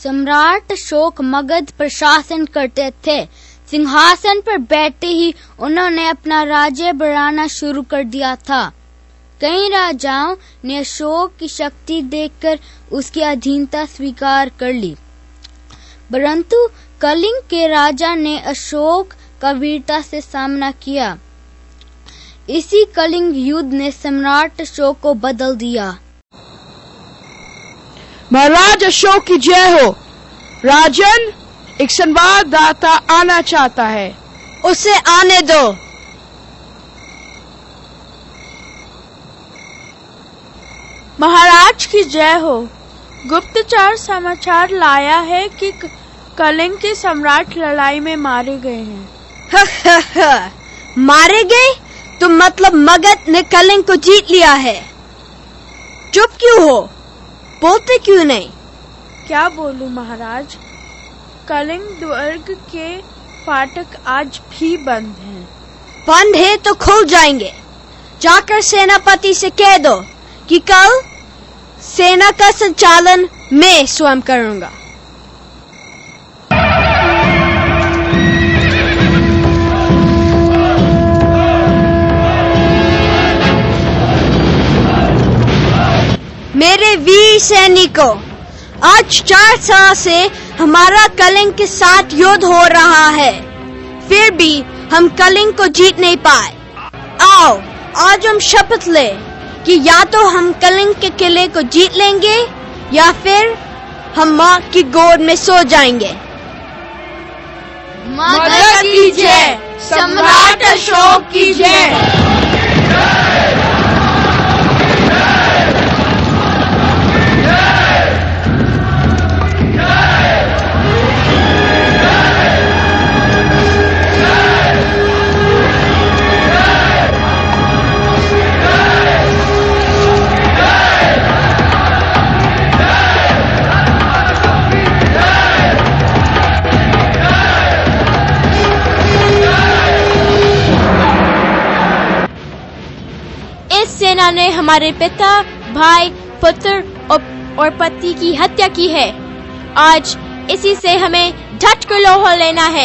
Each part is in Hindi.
सम्राट अशोक मगध पर शासन करते थे। सिंहासन पर बैठते ही उन्होंने अपना राज्य बढ़ाना शुरू कर दिया था। कई राजाओं ने अशोक की शक्ति देखकर उसकी अधीनता स्वीकार कर ली, परंतु कलिंग के राजा ने अशोक का वीरता से सामना किया। इसी कलिंग युद्ध ने सम्राट अशोक को बदल दिया। महाराज अशोक की जय हो। राजन, एक संवाददाता आना चाहता है। उसे आने दो। महाराज की जय हो। गुप्तचर समाचार लाया है कि कलिंग के सम्राट लड़ाई में मारे गए हैं। मारे गए? तो मतलब मगध ने कलिंग को जीत लिया है। चुप क्यों हो? बोलते क्यों नहीं? क्या बोलूं महाराज, कलिंग दुर्ग के फाटक आज भी बंद हैं। बंद है तो खुल जाएंगे। जाकर सेनापति से कह दो कि कल सेना का संचालन मैं स्वयं करूंगा। मेरे वीर सैनिकों, आज 4 साल से हमारा कलिंग के साथ युद्ध हो रहा है, फिर भी हम कलिंग को जीत नहीं पाए। आओ आज हम शपथ लें कि या तो हम कलिंग के किले को जीत लेंगे या फिर हम माँ की गोद में सो जाएंगे। मगध की जय, सम्राट अशोक की जय। सेना ने हमारे पिता, भाई, पुत्र और पति की हत्या की है। आज इसी से हमें डट कर लोहा लेना है।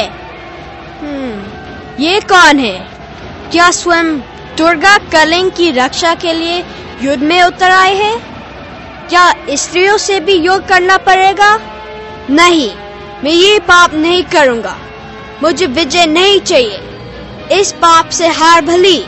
ये कौन है? क्या स्वयं दुर्गा कलिंग की रक्षा के लिए युद्ध में उतर आए हैं? क्या स्त्रियों से भी युद्ध करना पड़ेगा? नहीं, मैं ये पाप नहीं करूँगा। मुझे विजय नहीं चाहिए। इस पाप से हार भली।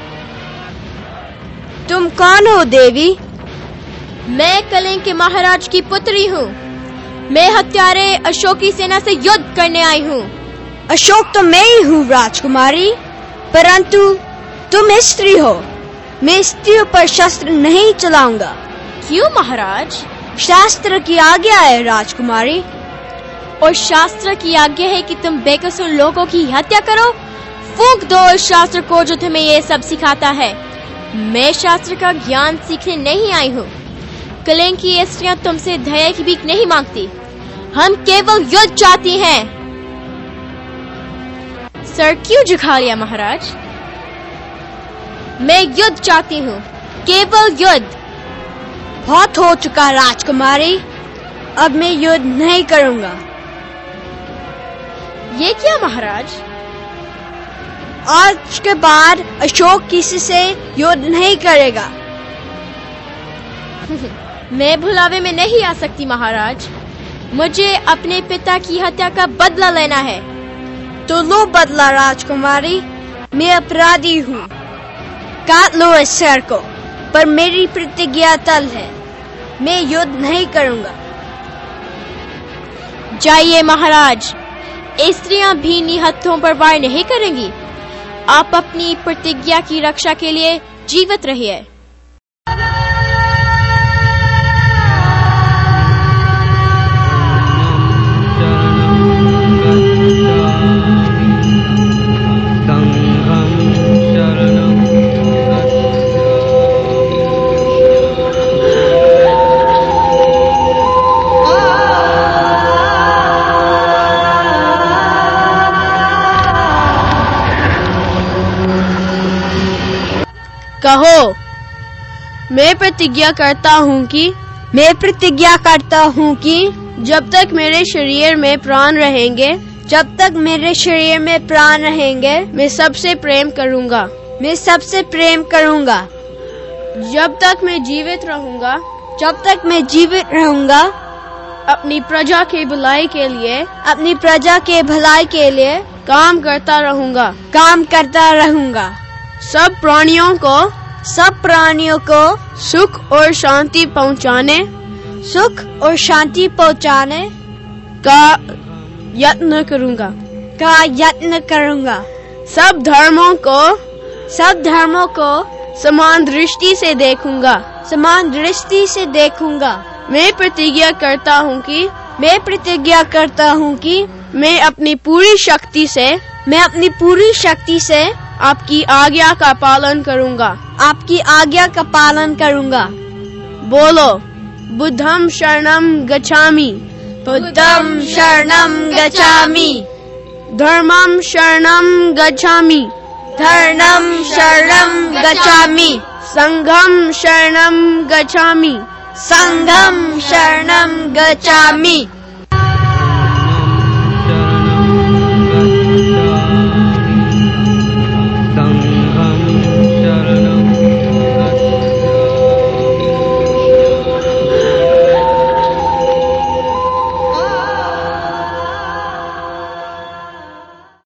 तुम कौन हो देवी? मैं कलिंग के महाराज की पुत्री हूँ। मैं हत्यारे अशोक की सेना से युद्ध करने आई हूँ। अशोक तो मैं ही हूँ राजकुमारी, परंतु तुम स्त्री हो। मैं स्त्रियों पर शस्त्र नहीं चलाऊंगा। क्यों महाराज? शास्त्र की आज्ञा है राजकुमारी। और शास्त्र की आज्ञा है कि तुम बेकसूर लोगों की हत्या करो? फूंक दो इस शास्त्र को जो तुम्हें ये सब सिखाता है। मैं शास्त्र का ज्ञान सीखने नहीं आई हूँ। कलिंग की स्त्रियां तुमसे दया की भीख नहीं मांगती। हम केवल युद्ध चाहती हैं। सर क्यों झुका लिया महाराज? मैं युद्ध चाहती हूँ, केवल युद्ध। बहुत हो चुका राजकुमारी, अब मैं युद्ध नहीं करूँगा। ये क्या महाराज? आज के बाद अशोक किसी से युद्ध नहीं करेगा। मैं भुलावे में नहीं आ सकती महाराज। मुझे अपने पिता की हत्या का बदला लेना है। तो लो बदला राजकुमारी। मैं अपराधी हूँ। काट लो इस सिर को, पर मेरी प्रतिज्ञा अटल है। मैं युद्ध नहीं करूँगा। जाइए महाराज, स्त्रियां भी निहत्थों पर वार नहीं करेंगी। आप अपनी प्रतिज्ञा की रक्षा के लिए जीवित रहिए। कहो। मैं प्रतिज्ञा करता हूँ कि जब तक मेरे शरीर में प्राण रहेंगे, जब तक मेरे शरीर में प्राण रहेंगे, मैं सबसे प्रेम करूंगा, मैं सबसे प्रेम करूंगा। जब तक मैं जीवित रहूंगा, जब तक मैं जीवित रहूंगा, अपनी प्रजा के भलाई के लिए, अपनी प्रजा के भलाई के लिए काम करता रहूंगा, काम करता रहूंगा। सब प्राणियों को सुख और शांति पहुंचाने, सुख और शांति पहुंचाने का यत्न करूंगा, सब धर्मों को समान दृष्टि से देखूंगा, समान दृष्टि से देखूंगा। मैं प्रतिज्ञा करता हूँ कि मैं अपनी पूरी शक्ति से आपकी आज्ञा का पालन करूंगा, आपकी आज्ञा का पालन करूंगा। बोलो, बुद्धं शरणं गच्छामि, बुद्धं शरणं गच्छामि, धर्मं शरणं गच्छामि, धर्मं शरणं गच्छामि, संघं शरणं गच्छामि, संघं शरणं गच्छामि।